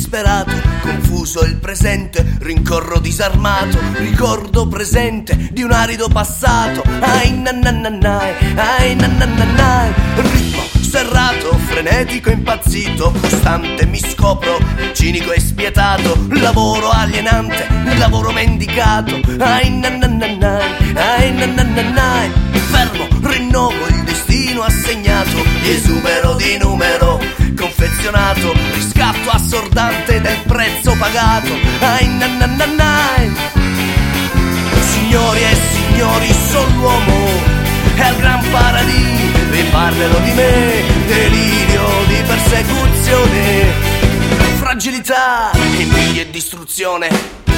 disperato, confuso il presente, rincorro disarmato, ricordo presente di un arido passato. Ai nananai, ai nananai, ritmo serrato, frenetico, impazzito, costante mi scopro, cinico e spietato, lavoro alienante, lavoro mendicato. Ai nananai, ai nananai, fermo, rinnovo il destino assegnato, esubero di numero confezionato, riscatto assordante del prezzo pagato. Ai nananai, signori e signori, sono l'uomo, è il gran paradis, vi parlerò di me, delirio di persecuzione, fragilità, invidia e distruzione.